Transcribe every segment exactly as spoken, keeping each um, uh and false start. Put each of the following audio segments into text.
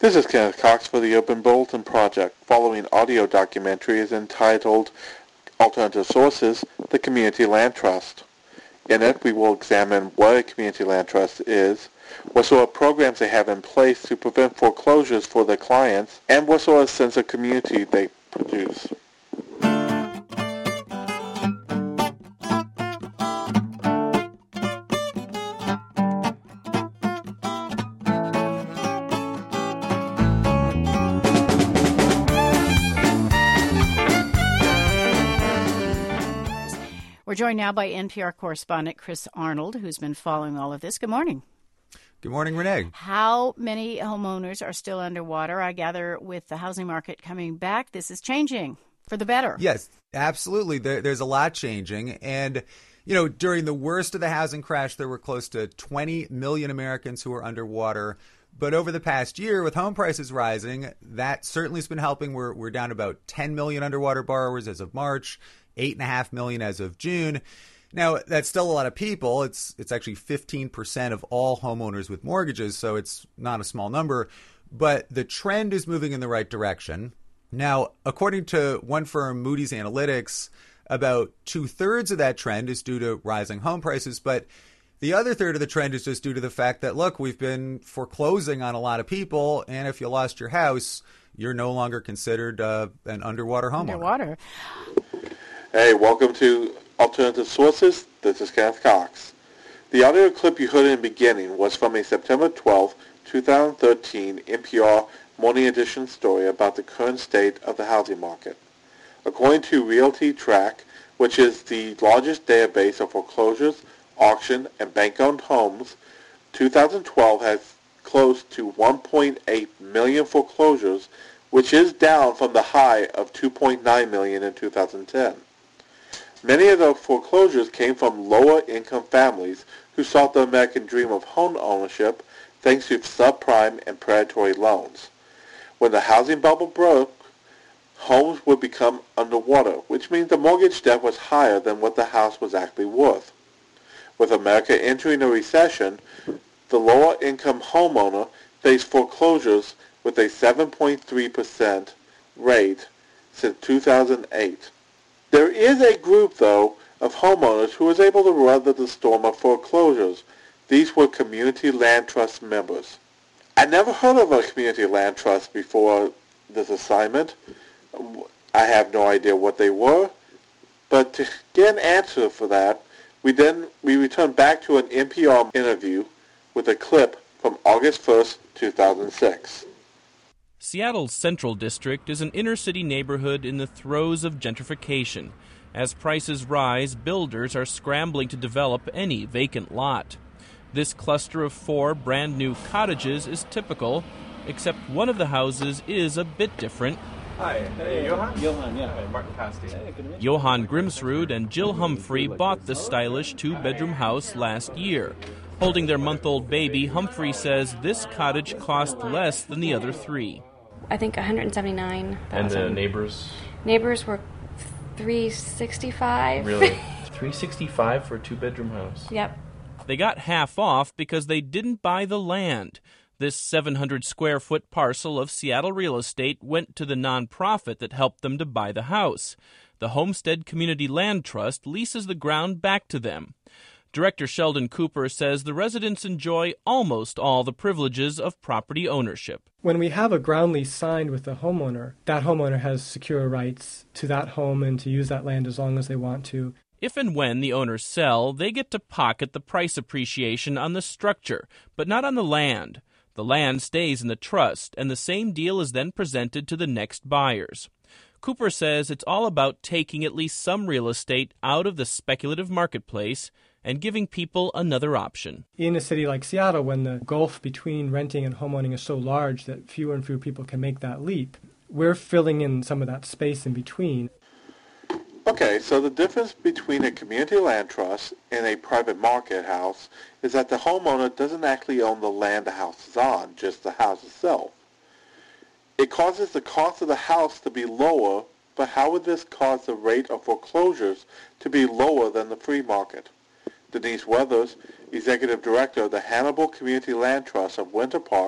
This is Kenneth Cox for the Open Bulletin Project. Following audio documentary is entitled Alternative Sources, the Community Land Trust. In it, we will examine what a community land trust is, what sort of programs they have in place to prevent foreclosures for their clients, and what sort of sense of community they produce. We're joined now by N P R correspondent Chris Arnold, who's been following all of this. Good morning. Good morning, Renee. How many homeowners are still underwater? I gather with the housing market coming back, this is changing for the better. Yes, absolutely. There, there's a lot changing. And, you know, during the worst of the housing crash, there were close to twenty million Americans who were underwater. But over the past year, with home prices rising, that certainly has been helping. We're, we're down about ten million underwater borrowers as of March. Eight and a half million as of June. Now, that's still a lot of people. It's it's actually fifteen percent of all homeowners with mortgages, so it's not a small number. But the trend is moving in the right direction. Now, according to one firm, Moody's Analytics, about two-thirds of that trend is due to rising home prices. But the other third of the trend is just due to the fact that, look, we've been foreclosing on a lot of people, and if you lost your house, you're no longer considered uh, an underwater homeowner. Underwater. Hey, welcome to Alternative Sources. This is Kenneth Cox. The audio clip you heard in the beginning was from a September twelfth, twenty thirteen N P R Morning Edition story about the current state of the housing market. According to RealtyTrack, which is the largest database of foreclosures, auction, and bank-owned homes, two thousand twelve has close to one point eight million foreclosures, which is down from the high of two point nine million in two thousand ten. Many of the foreclosures came from lower-income families who sought the American dream of home ownership thanks to subprime and predatory loans. When the housing bubble broke, homes would become underwater, which means the mortgage debt was higher than what the house was actually worth. With America entering a recession, the lower-income homeowner faced foreclosures with a seven point three percent rate since two thousand eight. There is a group, though, of homeowners who was able to weather the storm of foreclosures. These were community land trust members. I never heard of a community land trust before this assignment. I have no idea what they were, but to get an answer for that, we then we return back to an N P R interview with a clip from August first, two thousand six. Seattle's Central District is an inner-city neighborhood in the throes of gentrification. As prices rise, builders are scrambling to develop any vacant lot. This cluster of four brand-new cottages is typical, except one of the houses is a bit different. Hi, hey, Johan? Johan, yeah. Hey, Martin Casti. Hey, good to meet you. Johan Grimsrud and Jill Humphrey bought the stylish two-bedroom house last year. Holding their month-old baby, Humphrey says this cottage cost less than the other three. I think one hundred seventy-nine thousand. And the neighbors? Neighbors were three sixty-five. Really? three sixty-five for a two-bedroom house? Yep. They got half off because they didn't buy the land. This seven hundred square foot parcel of Seattle real estate went to the nonprofit that helped them to buy the house. The Homestead Community Land Trust leases the ground back to them. Director Sheldon Cooper says the residents enjoy almost all the privileges of property ownership. When we have a ground lease signed with the homeowner, that homeowner has secure rights to that home and to use that land as long as they want to. If and when the owners sell, they get to pocket the price appreciation on the structure, but not on the land. The land stays in the trust, and the same deal is then presented to the next buyers. Cooper says it's all about taking at least some real estate out of the speculative marketplace and giving people another option. In a city like Seattle, when the gulf between renting and homeowning is so large that fewer and fewer people can make that leap, we're filling in some of that space in between. Okay, so the difference between a community land trust and a private market house is that the homeowner doesn't actually own the land the house is on, just the house itself. It causes the cost of the house to be lower, but how would this cause the rate of foreclosures to be lower than the free market? Denise Weathers, Executive Director of the Hannibal Community Land Trust of Winter Park,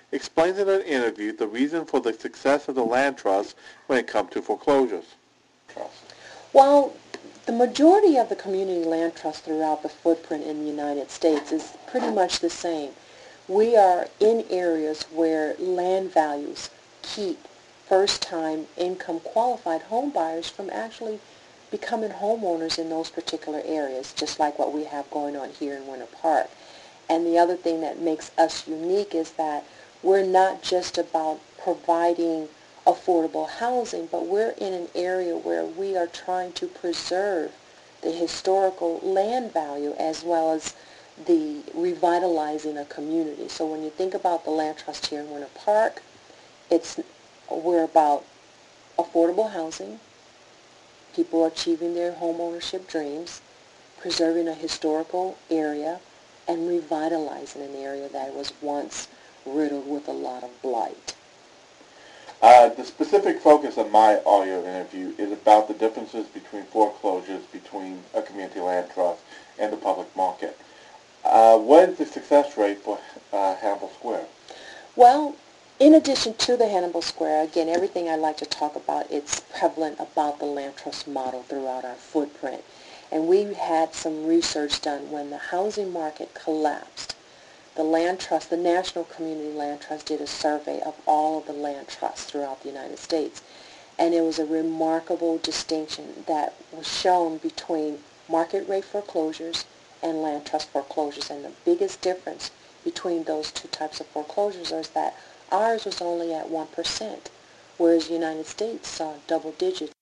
explains in an interview the reason for the success of the land trust when it comes to foreclosures. Well, the majority of the community land trusts throughout the footprint in the United States is pretty much the same. We are in areas where land values keep first-time income-qualified home buyers from actually becoming homeowners in those particular areas, just like what we have going on here in Winter Park. And the other thing that makes us unique is that we're not just about providing affordable housing, but we're in an area where we are trying to preserve the historical land value as well as the revitalizing a community. So when you think about the land trust here in Winter Park, it's we're about affordable housing, people achieving their home ownership dreams, preserving a historical area, and revitalizing an area that was once riddled with a lot of blight. Uh, the specific focus of my audio interview is about the differences between foreclosures between a community land trust and the public market. Uh, what is the success rate for uh, Hannibal Square? Well, in addition to the Hannibal Square, again, everything I like to talk about, it's prevalent about the land trust model throughout our footprint. And we had some research done when the housing market collapsed. The land trust, the National Community Land Trust, did a survey of all of the land trusts throughout the United States. And it was a remarkable distinction that was shown between market rate foreclosures and land trust foreclosures. And the biggest difference between those two types of foreclosures is that ours was only at one percent, whereas the United States saw double digits.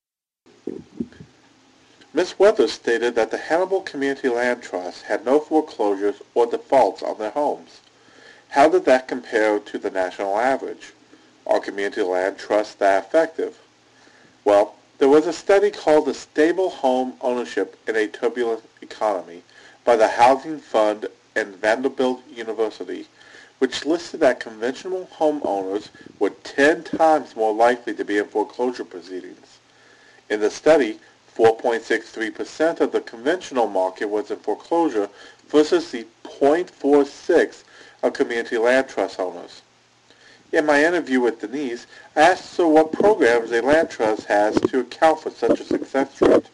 Miz Weathers stated that the Hannibal Community Land Trust had no foreclosures or defaults on their homes. How did that compare to the national average? Are community land trusts that effective? Well, there was a study called the Stable Home Ownership in a Turbulent Economy by the Housing Fund and Vanderbilt University, which listed that conventional homeowners were ten times more likely to be in foreclosure proceedings. In the study, four point six three percent of the conventional market was in foreclosure versus the zero point four six of community land trust owners. In my interview with Denise, I asked her what programs a land trust has to account for such a success rate.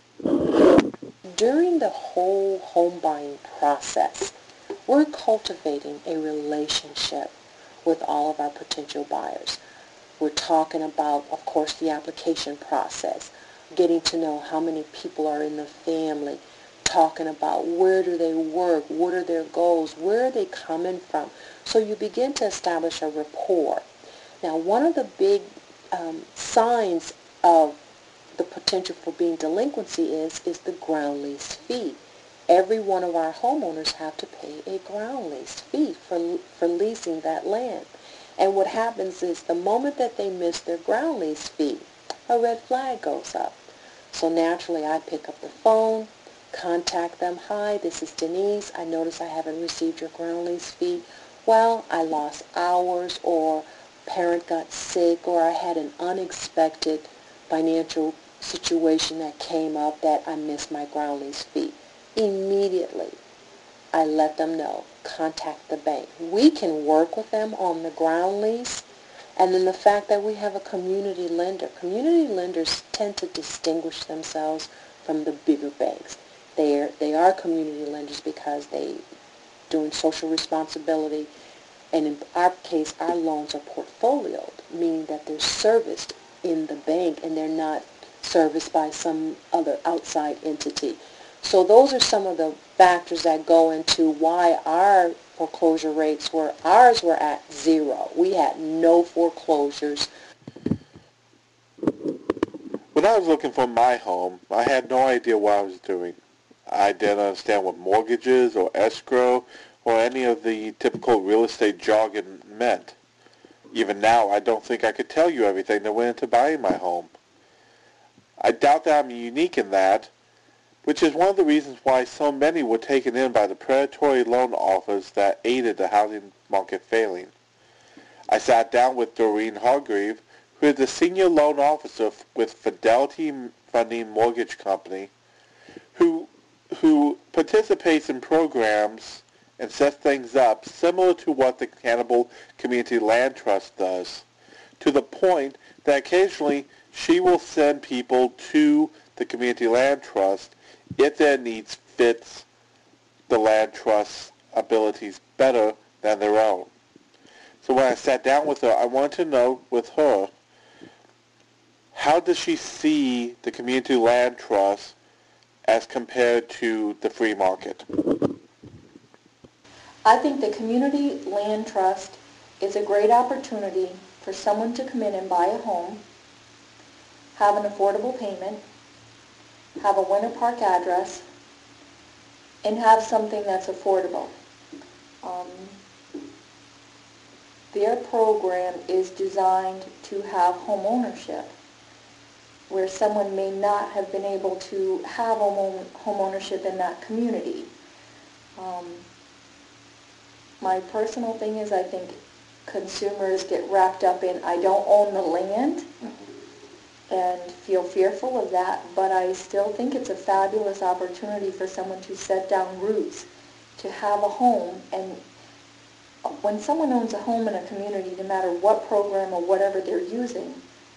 During the whole home buying process, we're cultivating a relationship with all of our potential buyers. We're talking about, of course, the application process, getting to know how many people are in the family, talking about where do they work, what are their goals, where are they coming from. So you begin to establish a rapport. Now, one of the big um, signs of the potential for being delinquency is, is the ground lease fee. Every one of our homeowners have to pay a ground lease fee for, for leasing that land. And what happens is the moment that they miss their ground lease fee, a red flag goes up. So naturally I pick up the phone, contact them. Hi, this is Denise. I notice I haven't received your ground lease fee. Well, I lost hours, or parent got sick, or I had an unexpected financial situation that came up that I missed my ground lease fee. Immediately, I let them know, contact the bank. We can work with them on the ground lease, and then the fact that we have a community lender. Community lenders tend to distinguish themselves from the bigger banks. They're, they are community lenders because they doing social responsibility, and in our case, our loans are portfolioed, meaning that they're serviced in the bank and they're not serviced by some other outside entity. So those are some of the factors that go into why our foreclosure rates were, ours were at zero. We had no foreclosures. When I was looking for my home, I had no idea what I was doing. I didn't understand what mortgages or escrow or any of the typical real estate jargon meant. Even now, I don't think I could tell you everything that went into buying my home. I doubt that I'm unique in that, which is one of the reasons why so many were taken in by the predatory loan offers that aided the housing market failing. I sat down with Doreen Hargreave, who is the senior loan officer with Fidelity Funding Mortgage Company, who who participates in programs and sets things up similar to what the Hannibal Community Land Trust does, to the point that occasionally she will send people to the Community Land Trust if their needs fits the land trust's abilities better than their own. So when I sat down with her, I wanted to know with her, how does she see the Community Land Trust as compared to the free market? I think the Community Land Trust is a great opportunity for someone to come in and buy a home, have an affordable payment, have a Winter Park address, and have something that's affordable. Um, their program is designed to have home ownership, where someone may not have been able to have home ownership in that community. Um, my personal thing is I think consumers get wrapped up in, I don't own the land, and feel fearful of that, but I still think it's a fabulous opportunity for someone to set down roots, to have a home. And when someone owns a home in a community, no matter what program or whatever they're using,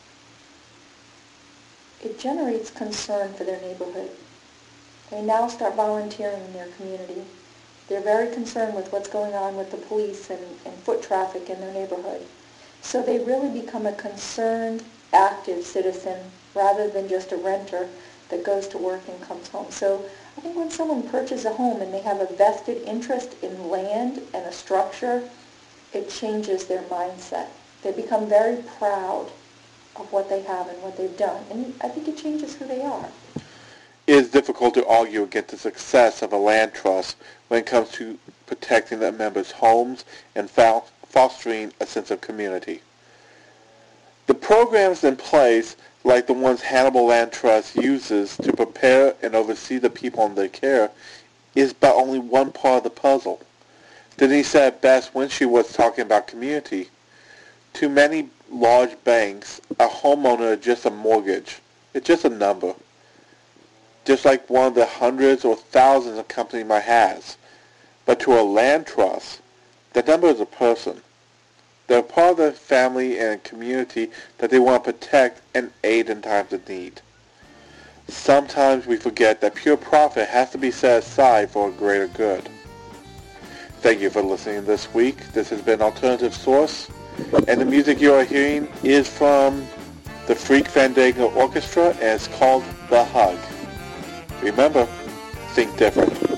it generates concern for their neighborhood. They now start volunteering in their community. They're very concerned with what's going on with the police and, and foot traffic in their neighborhood. So they really become a concerned, active citizen rather than just a renter that goes to work and comes home. So I think when someone purchases a home and they have a vested interest in land and a structure, it changes their mindset. They become very proud of what they have and what they've done. And I think it changes who they are. It is difficult to argue against the success of a land trust when it comes to protecting the members' homes and fostering a sense of community. The programs in place, like the ones Hannibal Land Trust uses to prepare and oversee the people in their care, is but only one part of the puzzle. Denise said it best when she was talking about community. To many large banks, a homeowner is just a mortgage. It's just a number. Just like one of the hundreds or thousands a company might have. But to a land trust, the number is a person. They're part of the family and community that they want to protect and aid in times of need. Sometimes we forget that pure profit has to be set aside for a greater good. Thank you for listening this week. This has been Alternative Source, and the music you are hearing is from the Freak Fandango Orchestra, and it's called The Hug. Remember, think different.